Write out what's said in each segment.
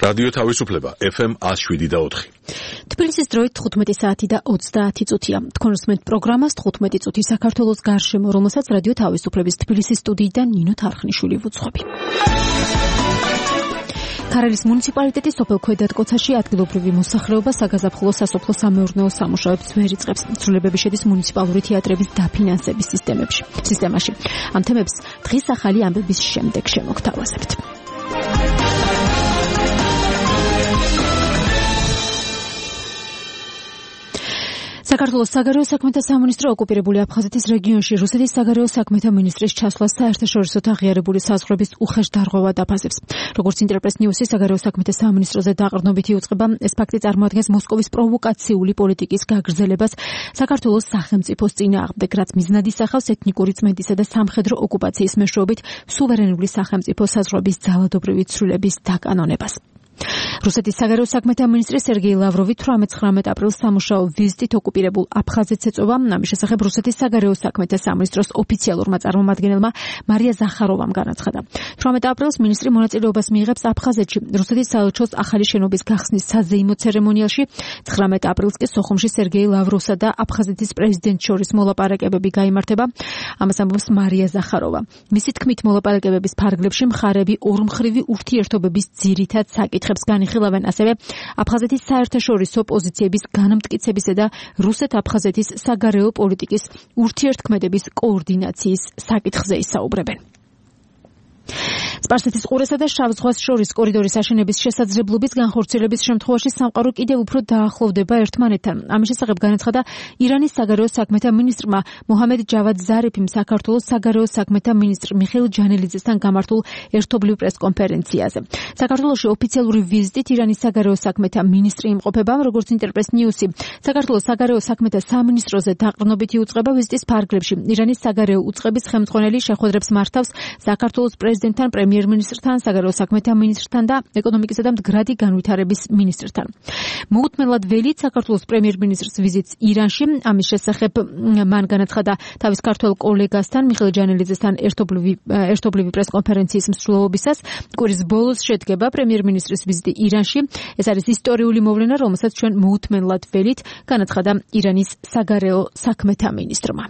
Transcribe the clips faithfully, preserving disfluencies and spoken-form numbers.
რადიო თავისუფლება ეფ ემ one oh seven და four. თბილისის დროით თხუთმეტი საათი და ოცდაათი წუთია. თქვენ უსმენთ პროგრამას თხუთმეტი წუთი საქართველოს გარშემო, რომელსაც რადიო თავისუფლების თბილისის სტუდიიდან ნინო თარხნიშვილი ვუძღვები. ქარელის მუნიციპალიტეტის სოფელ ქვედატკოცაში ადგილობრივი მოსახლეობა საგაზაფხულო სასოფლო სამეურნეო სამუშაოებს ვერ იწყებს. ცვლილებები შედის მუნიციპალური თეატრების დაფინანსების სისტემებში. სისტემაში. ამ თემებს დღის ახალი ამბების შემდეგ შემოგთავაზებთ. საქართველოს საგარეო საქმეთა სამინისტრო ოკუპირებული აფხაზეთის რეგიონში რუსეთის საგარეო საქმეთა მინისტრის ჩასვლას საერთაშორისო აღიარებული საზღვრების უხეშ დარღვევად აფასებს. როგორც ინტერპრეს ნიუსი საგარეო საქმეთა სამინისტროზე დაყრდნობით იუწყება, ეს ფაქტი წარმოადგენს მოსკოვის პროვოკაციული პოლიტიკის გაგრძელებას საქართველოს სახელმწიფოს წინააღმდეგ, რაც მიზნად ისახავს ეთნიკური წმენდისა და სამხედრო ოკუპაციის მეშვეობით სუვერენული სახელმწიფო საზღვრების ძალადობრივი ცვლილების დაკანონებას. რუსეთის საგარეო საქმეთა მინისტრი სერგეი ლავროვი თვრამეტ-ცხრამეტ აპრილს სამუშაო ვიზიტით ოკუპირებულ აფხაზეთს ეწობა. ამის შესახებ რუსეთის საგარეო საქმეთა სამინისტროს ოფიციალურმა წარმომადგენელმა მარია ზახაროვამ განაცხადა. თვრამეტ აპრილს მინისტრი მონაწილეობას მიიღებს აფხაზეთში რუსეთის საელჩოს ახალი შენობის გახსნის საზეიმო ცერემონიალში. ცხრამეტ აპრილს კი სოხუმში სერგეი ლავროვსა და აფხაზეთის პრეზიდენტს შორის მოლაპარაკებები გაიმართება. ამას ამბობს მარია ზახაროვა. მისი თქმით, მოლაპარაკებების ფარგლებში მხარეები ორმხრივი ურთიერთობების ძირითად საკითხებს განიხილავენ, ასევე აფხაზეთის საერთაშორისო პოზიციების განმტკიცებისა და რუსეთ-აფხაზეთის საგარეო პოლიტიკის ურთიერთქმედების კოორდინაციის საკითხზე ისაუბრებენ. სპარსეთის ყურესა და შავ ზღვას შორის კორიდორის აშენების შესაძლებლობის განხორციელების შემთხვევაში სამყარო კიდევ უფრო დაახლოვდება ერთმანეთთან. ამის შესახებ განაცხადა ირანის საგარეო საქმეთა მინისტრმა მოჰამედ ჯავად ზარიფიმ საქართველოს საგარეო საქმეთა მინისტრ მიხეილ ჯანელიძესთან გამართულ ერთობლივ პრესკონფერენციაზე. საქართველოში ოფიციალური ვიზიტით ირანის საგარეო საქმეთა მინისტრი იმყოფება, როგორც ინტერპრეს ნიუსი. საქართველოს საგარეო საქმეთა სამინისტროზე დაყრდნობით იუწყება ვიზიტის ფარგლებში. ირანის საგარეო უწყების ხელმძღვანელი შეხვედრებს მართავს საქართველოს პრეზიდენტთან, პრემიერ-მინისტრთან, საგარეო საქმეთა მინისტრთან და ეკონომიკისა და მდგრადი განვითარების მინისტრთან. მოუთმენლად ველით საქართველოს პრემიერ-მინისტრს ვიზიტს ირანში. ამის შესახებ მან განაცხადა თავის ქართველ კოლეგასთან, მიხეილ ჯანელიძესთან ერთობლივი ერთობლივი პრესკონფერენციის მსვლელობისას. კვირის ბოლოს შედგება პრემიერ-მინისტრის ვიზიტი ირანში. ეს არის ისტორიული მოვლენა, რომელსაც ჩვენ მოუთმენლად ველით, განაცხადა ირანის საგარეო საქმეთა მინისტრმა.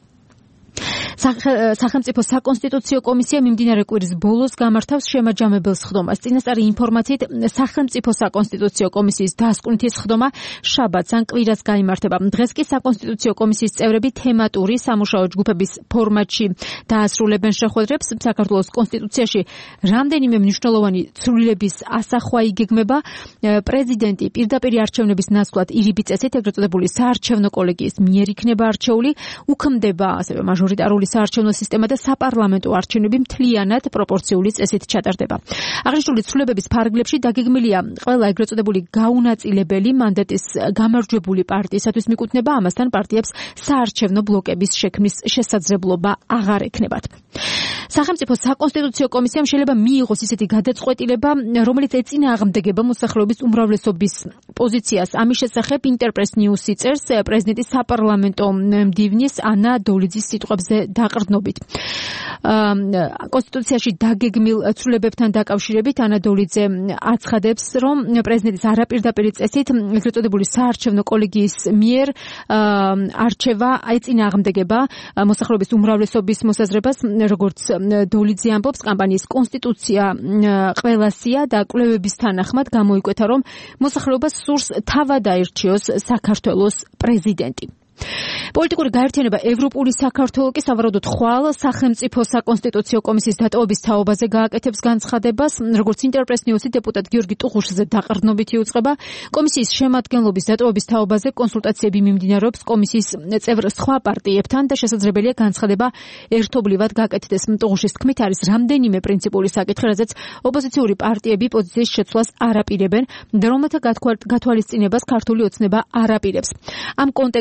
სახელმწიფო საკონსტიტუციო კომისია მიმდინარე კვირის ბოლოს გამართავს შემაჯამებელ სხდომას. წინასწარი ინფორმაციით, სახელმწიფო საკონსტიტუციო კომისიის დასკვნითი სხდომა შაბათს ან კვირას გაიმართება. დღეს კი საკონსტიტუციო კომისიის წევრები თემატური სამუშაო ჯგუფების ფორმატში დაასრულებენ შეხვედრებს. საქართველოს კონსტიტუციაში რამდენიმე მნიშვნელოვანი ცვლილების ასახვა იგეგმება. პრეზიდენტი პირდაპირ არჩევნების ნაცვლად ირიბი წესით, ეგრეთ წოდებული საარჩევნო კოლეგიის მიერ იქნება არჩეული, უქმდება ასევე მაჟორიტარული საარჩევნო სისტემა და საპარლამენტო არჩევნები მთლიანად პროპორციული წესით ჩატარდება. აღნიშნული ცვლილებების ფარგლებში დაგეგმილია ყველა ეგრეთ წოდებული გაუნაწილებელი მანდატის გამარჯვებული პარტიისათვის მიკუთვნება, ამასთან პარტიებს საარჩევნო ბლოკების შექმნის შესაძლებლობა აღარ ექნებათ. სახელმწიფო საკონსტიტუციო კომისიამ შეიძლება მიიღოს ისეთი გადაწყვეტილება, რომელიც ეწინააღმდეგება მოსახლეობის უმრავლესობის პოზიციას. ამის შესახებ ინტერპრეს ნიუსი წერს პრეზიდენტის საპარლამენტო მდივნის ანა დოლიძის სიტყვებზე დაყრდნობით. კონსტიტუციაში დაგეგმილ ცვლილებებთან დაკავშირებით ანა დოლიძე აცხადებს, რომ პრეზიდენტის არაპირდაპირი წესით ეგრეთ წოდებული საარჩევნო კოლეგიის მიერ არჩევა ეწინააღმდეგება მოსახლეობის უმრავლესობის მოსაზრებას, როგორც დოლიძე ამბობს, კამპანიის კონსტიტუცია ყველასია და კვლევების თანახმად გამოიკვეთა, რომ მოსახლეობას სურს თავად აირჩიოს საქართველოს პრეზიდენტი. პოლიტიკური გაერთიანება ევროპული საქართველო კი სავარაუდოდ ხვალ სახელმწიფო საკონსტიტუციო კომისიის დატოვების თაობაზე გააკეთებს განცხადებას. როგორც ინტერპრეს ნიუსი დეპუტატ გიორგი ტუღუშიძე დაყრდნობით იუწყება, კომისიის შემადგენლობის დატოვების თაობაზე კონსულტაციები მიმდინარეობს კომისიის წევრ სხვა პარტიებთან და შესაძლებელია განცხადება ერთობლივად გააკეთდეს. ტუღუშის თქმით, არის რამდენიმე პრინციპული საკითხი, რაზეც ოპოზიციური პარტიები პოზიციის შეცვლას არ აპირებენ და რომელთა გათვალისწინებას ქართული ოცნება არ აპირებს. ამ კონტექსტში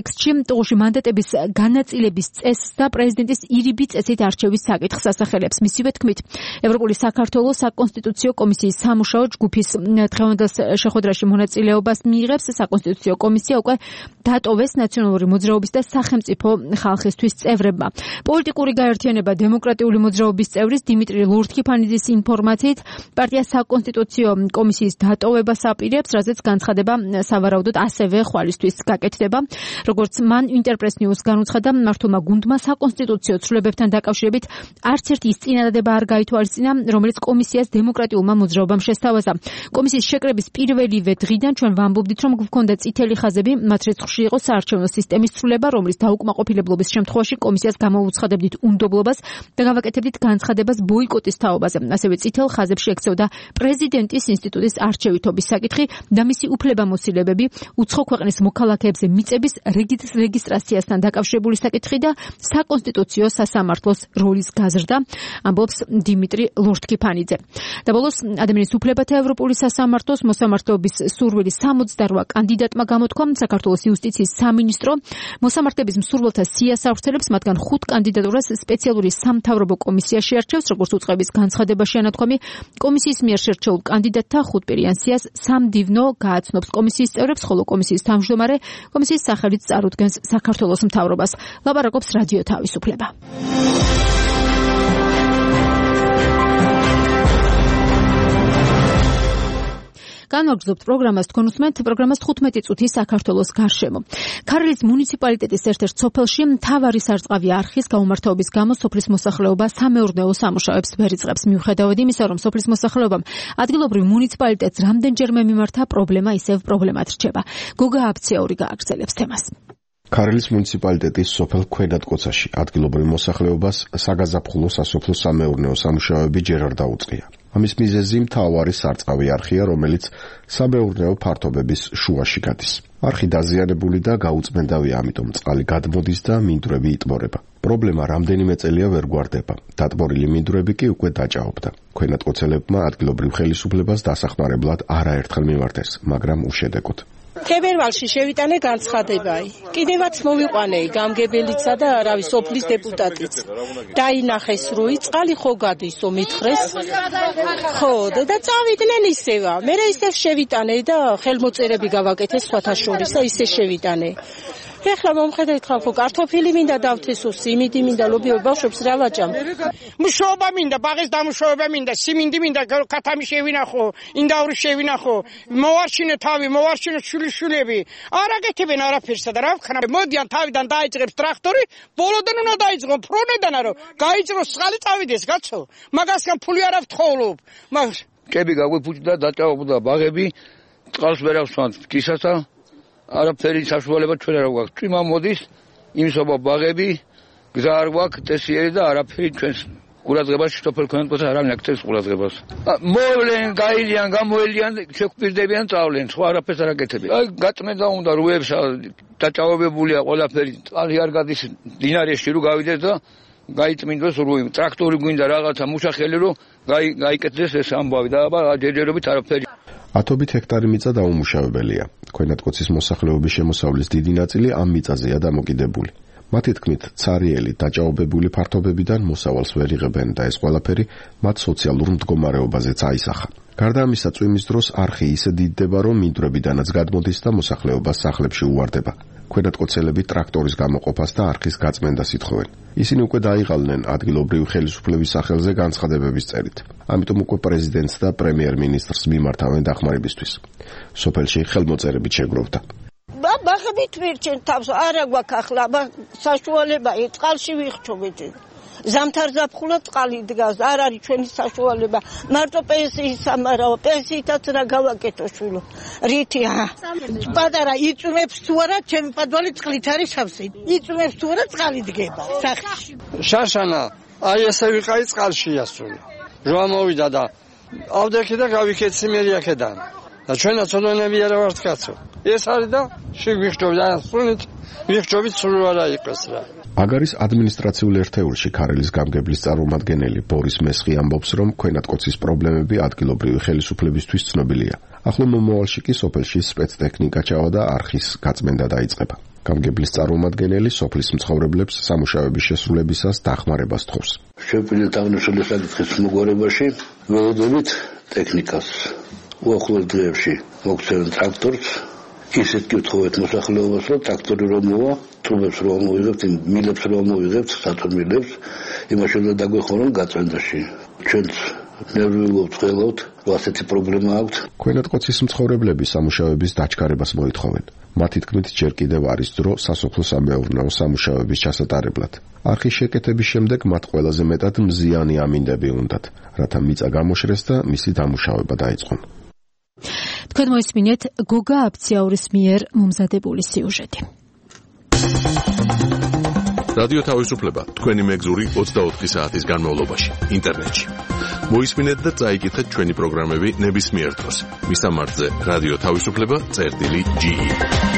ტყუში მანდატების განაწილების წესს და პრეზიდენტის ირიბი წესით არჩევის საკითხს ასახელებს. მისივე თქმით, ევროპული საქართველოს საკონსტიტუციო კომისიის სამუშაო ჯგუფის დღევანდელ შეხვედრაში მონაწილეობას მიიღებს. საკონსტიტუციო კომისია უკვე დატოვეს ნაციონალური მოძრაობის და სახელმწიფო ხალხისთვის წევრებმა. პოლიტიკური გაერთიანება დემოკრატიული მოძრაობის წევრის დიმიტრი ლურთქიფანიძის ინფორმაციით, პარტია საკონსტიტუციო კომისიის დატოვებას აპირებს, რაზეც განცხადება სავარაუდოდ ასევე ხვალისთვის გაკეთდება. როგორც მან ინტერპრეს ნიუს განუცხადა, მმართველმა გუნდმა საკონსტიტუციო ცვლილებებთან დაკავშირებით არც ერთი ის წინადადება არ გაითვალისწინა, რომელიც კომისიას დემოკრატიულმა მოძრაობამ შესთავაზა. კომისიის შეკრების პირველივე დღიდან ჩვენ ვამბობდით, რომ გვქონდა წითელი ხაზები, მათ რიცხვში იყო საარჩევნო სისტემის ცვლილება, რომლის დაუკმაყოფილებლობის შემთხვევაში კომისიას გამოვუცხადებდით უნდობლობას და გავაკეთებდით განცხადებას ბოიკოტის თაობაზე. ასევე წითელ ხაზებში ექცეოდა პრეზიდენტის ინსტიტუტის არჩევითობის საკითხი და მისი უფლებამოსილებები, უცხო ქვეყნის მოქალაქეებზე მიწების რეგისტრაციასთან დაკავშირებული საკითხი და საკონსტიტუციო სასამართლოს როლის გაზრდა, ამბობს დიმიტრი ლურთქიფანიძე. და ბოლოს ადამიანის უფლებათა ევროპული სასამართლოს მოსამართლეობის სურვილის სამოცდარვა კანდიდატმა გამოთქვა. საქართველოს იუსტიციის სამინისტრო მოსამართლეების მსურველთა სიას ავრცელებს, მათგან ხუთ კანდიდატურას სპეციალური სამთავრობო კომისია შეარჩევს, როგორც უწყების განცხადებაში ანათქვამი. კომისიის მიერ შერჩეულ კანდიდატთა ხუთპირიან სიას სამდივნო გააცნობს კომისიის წევრებს, ხოლო კომისიის თავმჯდომარე კომისიის სახელით წარუდგენს საქართველოს მთავრობას. ლაპარაკობს რადიო თავისუფლება. განვაგრძობთ პროგრამას, თქვენ უსმენთ პროგრამას თხუთმეტი წუთი საქართველოს გარშემო. ქართლის მუნიციპალიტეტის ერთ-ერთ სოფელში მთავარი სარწყავი არხის გაუმართაობის გამო სოფლის მოსახლეობა სამეურნეო სამუშაოებს ვერ იწყებს. მიუხედავად იმისა, რომ სოფლის მოსახლეობამ ადგილობრივ მუნიციპალიტეტს რამდენჯერმე მიმართა, პრობლემა ისევ პრობლემად რჩება. გოგა აფციაური გააგრძელებს თემას. ქართლის მუნიციპალიტეტის სოფელ ქვედატკოცაში ადგილობრივ მოსახლეობას საგაზაფხულო სასოფლო სამეურნეო სამუშაოები ჯერ არ დაუწყია. ამის მიზეზი მთავარი სარწყავი არხია, რომელიც სამეურნეო ფართობების შუაში გადის. არხი დაზიანებული და გაუწმენდავია, ამიტომ წყალი გადმოდის და მინდვრები იტბორება. პრობლემა რამდენიმე წელია ვერ გვარდება. დატბორილი მინდვრები კი უკვე დაჭაობდა. ქვედატკოცელებმა ადგილობრივ ხელისუფლებას დასახმარებლად არაერთხელ მიმართეს, მაგრამ უშედეგოდ. თებერვალში შევიტანე განცხადება. კიდევაც მოვიყვანე გამგებელიცა და რავი სოფლის დეპუტატიც. დაინახეს როი წყალი ხო გადისო მითხრეს. ხო და წავიდნენ ისევა. მე ისევ შევიტანე და ხელმოწერები გავაკეთე სხვათა შორის და ისე შევიტანე. ეხლა მომხედეთ ხალხო, კარტოფილი მინდა დავთესო, სიმინდი მინდა, ლობიო ბავშვებს რა ვაჭამ. მუშაობა მინდა, ბაღის დამუშავება მინდა, სიმინდი მინდა, ქათამი შევინახო, ინდაური შევინახო, მოვარჩინე თავი, მოვარჩინე შვილიშვილები. არ აკეთებენ არაფერსა და რა ვქნა. მოდიან თავიდან დაიწყებს ტრაქტორი, ბოლოდან უნდა დაიწყო ფრონედან რომ გაიჭროს წყალი წავიდეს, კაცო. მაგასგან ფული არ ვთხოვლობ. მაგ კები გაგვიფუჭდა, დაჭაობდა ბაღები, წყალს ვერ ავსვამთ ფქისასა. არაფერი საშუალება ჩვენ არ გვაქვს. წვიმა მოდის, იმისობა ბაღები, გზა არ გვაქვს, წესიერი და არაფერი ჩვენს ყურადღებას სოფელ ქვედატკოცა არ ამიაქცევს ყურადღებას. მოვლენ, გაილიან, გამოელიან, შეგვპირდებიან, წავლენ, სხვა არაფერს არ აკეთებენ. აი, გაწმენდა უნდა რუებს დაჭაობებულია ყველაფერი, წყალი არ გადის დინარეში რომ გავიდეს და გაიწმინდოს რუი. ტრაქტორი გვინდა რაღაცა მუშახელი რომ გაიკეთდეს ეს ამბავი და აბა ჯერჯერობით არაფერი. ათობით ჰექტარი მიწა დაუმუშავებელია. ქვედატკოცის მოსახლეობის შემოსავლის დიდი ნაწილი ამ მიწაზეა დამოკიდებული. მათი თქმით, ცარიელი დაჭაობებული ფართობებიდან მოსავალს ვერ იღებენ და ეს ყველაფერი მათ სოციალურ მდგომარეობაზეც აისახა. გარდა ამისა, წვიმის დროს არხი ისე დიდდება, რომ მინდვრებიდანაც გადმოდის და მოსახლეობას სახლებში უვარდება. ქვედატკოცელები ტრაქტორის გამოყოფას და არხის გაწმენდას ითხოვენ. ისინი უკვე დაიღალნენ ადგილობრივი ხელისუფლების სახელზე განცხადებების წერით. ამიტომ უკვე პრეზიდენტს და პრემიერ-მინისტრს მიმართავენ დახმარებისთვის. სოფელში ხელმოწერებით შეგროვდა. ბაღებით ვირჩენ თავს, არა გვაქვს ახლა, საშუალება წყალში ვიხჩობეთ. ზამთარ ზაფხულად წყალი დგას, არ არის ჩვენი საშუალება. მარტო პენსიის სამარაო, პენსიითაც რა გავაკეთო შვილო. რითი ა? პატარა იწვიმებს თუ არა, ჩემი პადვალი წყლით არის სავსე. იწვიმებს თუ არა, წყალი დგება სახლში. შაშანა, აი ესე ვიყავი წყალში ასული. რვა მოვიდა და ავდექი და გავიქეცი მერიაკედან. და ჩვენაც ოდენები არა ვართ კაცო. ეს არის და შეგვიხჯობ და სულით ვიხჯობთ სულ არა იყოს რა. აქ არის ადმინისტრაციულ ერთეულში ქარელის გამგებლის წარმომადგენელი ბორის მესხი ამბობს, რომ ქვენატკოცის პრობლემები ადგილობრივი ხელისუფლებისთვის ცნობილია. ახლო მომავალში კი სოფელში სპეცტექნიკა ჩავდა არხის გაწმენდა დაიწყება. გამგებლის წარმომადგენელი სოფლის მცხოვრებლებს სამუშაოების შესრულებისას დახმარებას თხოვს. შეუპირდეთ აღნიშნული საკითხის მოგვარებაში ველოდებით ტექნიკას უახლოეს დღეებში მოგცემენ ტრაქტორს. ისეთ კითხოვეთ მოსახლეობას, რომ ტრაქტორი რომ მოვა, ტრუბებს რომ მოვიღებთ, მილებს რომ მოვიღებთ, საწურ მილებს, იმაში რომ დაგვეხმაროთ გაწმენდაში. ჩვენც ნერვიულობთ, ხელავთ, რომ ასეთი პრობლემა აქვს. ქვენატკოცის მცხოვრებლები სამუშაოების დაჩქარებას მოითხოვენ. მათი თქმით, ჯერ კიდევ არის დრო სასოფლო-სამეურნეო სამუშაოების ჩასატარებლად. არხის შეკეთების შემდეგ მათ ყველაზე მეტად მზიანი ამინდები უნდათ, რათა მიწა გამოშრეს და მისი დამუშავება დაიწყონ. თქვენ მოისმინეთ გოგა აფციაურის მიერ მომზადებული სიუჟეტი. რადიო თავისუფლება თქვენი მეგზური ოცდაოთხი საათის განმავლობაში ინტერნეტში. მოისმინეთ და წაიკითხეთ ჩვენი პროგრამები ნებისმიერ დროს. მისამართზე რადიო თავისუფლება წერტილი ჯი ი.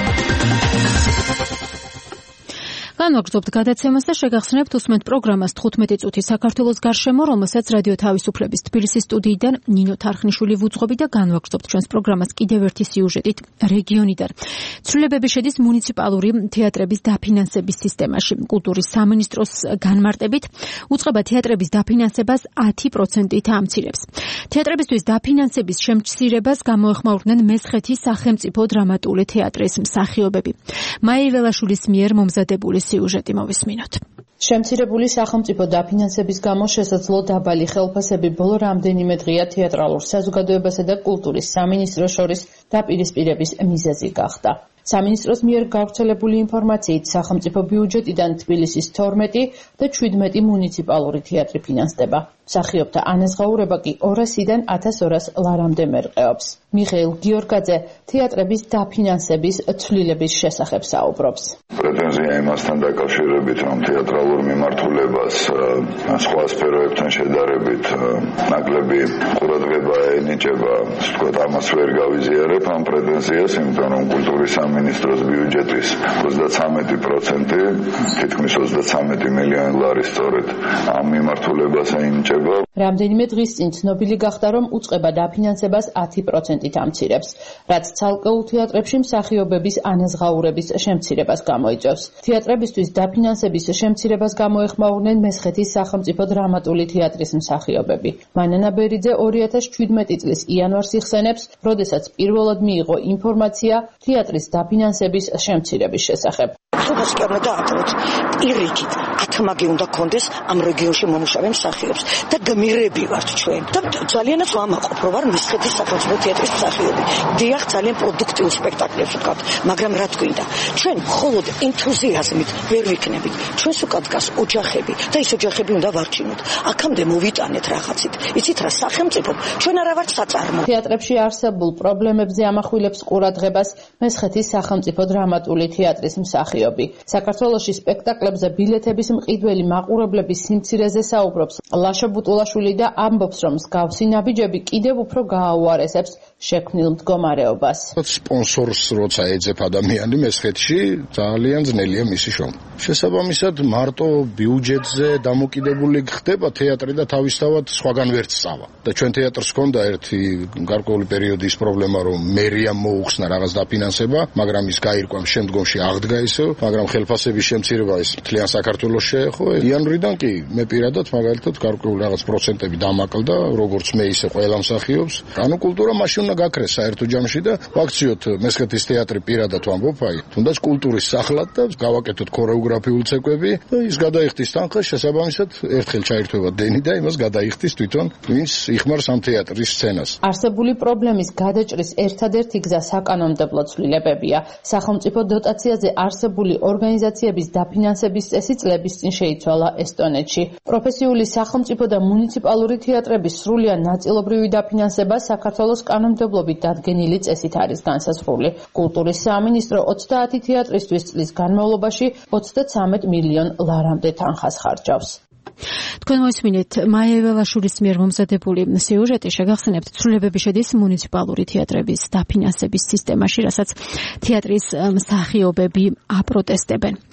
განვაგრძობთ გადაცემას და შეგახსენებთ უსმენთ პროგრამას თხუთმეტი წუთი საქართველოს გარშემო, რომელსაც რადიო თავისუფლების თბილისის სტუდიიდან ნინო თარხნიშვილი ვუძღობი და განვაგრძობთ ჩვენს პროგრამას კიდევ ერთი სიუჟეტით რეგიონიდან. ცვლილებები შედის მუნიციპალური თეატრების დაფინანსების სისტემაში. კულტურის სამინისტროს განმარტებით უწყება თეატრების დაფინანსებას ათი პროცენტით ამცირებს. თეატრებისთვის დაფინანსების შემცირებას გამოეხმაურნენ მესხეთის სახელმწიფო დრამატული თეატრის მსახიობები. მაია ველაშვილის მიერ მომზადებული სიუჟეტი მოვისმინოთ. შემცირებული სახელმწიფო დაფინანსების გამო შესაძლო დაბალი ხელფასები ბოლო რამდენიმე დღეა თეატრალურ საზოგადოებასა და კულტურის სამინისტროს შორის დაპირისპირების მიზეზი გახდა. სამინისტროს მიერ გავრცელებული ინფორმაციით სახელმწიფო ბიუჯეტიდან თბილისის თორმეტი და შვიდმეტი მუნიციპალური თეატრი ფინანსდება. მსახიობთა ანაზღაურება კი ორასიდან ათას ორას ლარამდე მერყეობს. მიხეილ გიორგაძე თეატრების დაფინანსების ცვლილების შესახებ საუბრობს. პრეტენზია იმასთან დაკავშირებით, რომ თეატრალურ მიმართულებას სხვა სფეროებთან შედარებით ნაკლები ყურადღება ენიჭება, ვთქვათ, ამას ვერ გავიზიარებ ამ პრეტენზიას, იმიტომ რომ კულტურის სამინისტროს ბიუჯეტის ოცდაცამეტი პროცენტი, თითქმის ოცდაცამეტი მილიონი ლარი სწორედ ამ მიმართულებას ენიჭება. რამდენიმე დღის წინ ცნობილი გახდა, რომ უწყება დაფინანსებას ათი პროცენტით ამცირებს, რაც ცალკეულ თეატრებში მსახიობების ანაზღაურების შემცირებას გამოიწვევს. თეატრებისთვის დაფინანსების შემცირებას გამოეხმაურნენ მესხეთის სახელმწიფო დრამატული თეატრის მსახიობები. მანანა ბერიძე ორი ათას შვიდმეტი წლის იანვარს იხსენებს, როდესაც პირველად მიიღო ინფორმაცია თეატრის დაფინანსების შემცირების შესახებ. ხუთას კი არ უნდა დაატოვოთ პირიქით ათმაგი უნდა კონდეს ამ რეგიონში მომუშავე მსახიობს და გმირები ვართ ჩვენ და ძალიანაც ვამაყობ რომ ვარ მესხეთის სახელმწიფო თეატრის მსახიობი. დიახ, ძალიან პროდუქტიულ სპექტაკლებს ვკავთ, მაგრამ რა თქვინდა, ჩვენ მხოლოდ ენთუზიაზმით ვერ ვიქნებით. ჩვენს უკან დგას ოჯახები და ის ოჯახები უნდა ვარჩინოთ. აქამდე მოვიტანეთ რაღაცით. იცით რა, სახელმწიფო ჩვენ არა ვართ საწარმო. თეატრებში არსებულ პრობლემებზე ამახვილებს ყურადღებას მესხეთის სახელმწიფო დრამატული თეატრის მსახიობი. საქართველოში სპექტაკლებზე ბილეთების მყიდველი მაყურებლების სიმცირეზე საუბრობს ლაშა ბუტულაშვილი და ამბობს, რომ მსგავსი ნაბიჯები კიდევ უფრო გააუარესებს შექმნილ მდგომარეობას. სპონსორს როცა ეძებ ადამიანი მესხეთში, ძალიან ძნელია მისი შრომა. შესაბამისად, მარტო ბიუჯეტზე დამოკიდებული ხდება თეატრი და თავისთავად სხვაგან ვერ სწავა. და ჩვენ თეატრს ჰქონდა ერთი გარკვეული პერიოდი ის პრობლემა, რომ მერიამ მოუხსნა რაღაც დაფინანსება, მაგრამ ის გაირკვა შემდგომში აღდგა ისევ, მაგრამ ხელფასების შემცირება ის მთლიან საქართველოს შეეხო. იანვრიდან კი მე პირადად მაგალითად გარკვეული რაღაც პროცენტები დამაკლდა, როგორც მე ისე ყველა მსახიობს. ანუ კულტურა მაშინ უნდა გაქრეს საერთო ჯამში და ვაქციოთ მესხეთის თეატრი პირადად ვამბობ, აი, თუნდაც კულტურის სახლად და გავაკეთოთ ქორეოგრაფიული ცეკვები და ის გადაიხდის თანხას, შესაბამისად ერთხელ ჩაირთვება დენი და იმას გადაიხდის თვითონ ვინც იხმარს ამ თეატრის სცენას. არსებული პრობლემის გადაჭრის ერთადერთი გზა საკანონმდებლო ცვლილებებია. სახელმწიფო დოტაციაზე არსებული ორგანიზაციების დაფინანსების წესი წლების წინ შეიცვალა ესტონეთში. პროფესიული სახელმწიფო და მუნიციპალური თეატრების სრულად ნაწილობრივი დაფინანსება საქართველოს კანონმდებლობით დადგენილი წესით არის განსაზღვრული. კულტურის სამინისტრო ოცდაათი თეატრისთვის წლის განმავლობაში ოცდაცამეტ მილიონ ლარამდე თანხას ხარჯავს. თქვენ მოისმინეთ მაია ველაშვილის მიერ მომზადებული სიუჟეტი. შეგახსენებთ, ცვლილებები შედის მუნიციპალური თეატრების დაფინანსების სისტემაში, რასაც თეატრის მსახიობები აპროტესტებენ.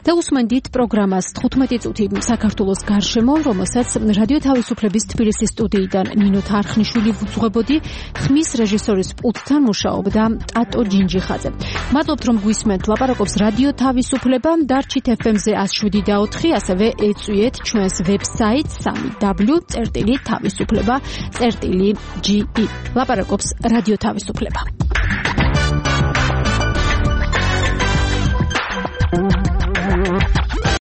და უსმენდით პროგრამას თხუთმეტი წუთი საქართველოს გარშემო, რომელსაც რადიო თავისუფლების თბილისის სტუდიიდან ნინო თარხნიშვილი ვუძღვებოდი, ხმის რეჟისორის პულტთან მუშაობდა ტატო ჯინჯიხაძე. მადლობთ რომ გვისმენთ, ლაპარაკობს რადიო თავისუფლება, დარჩით ეფ ემ-ზე εκατო შვიდი და ოთხი, ასევე ეწვიეთ ჩვენს ვებსაიტს double-u წერტილი თავისუფლება წერტილი ჯი ი. ლაპარაკობს რადიო თავისუფლება.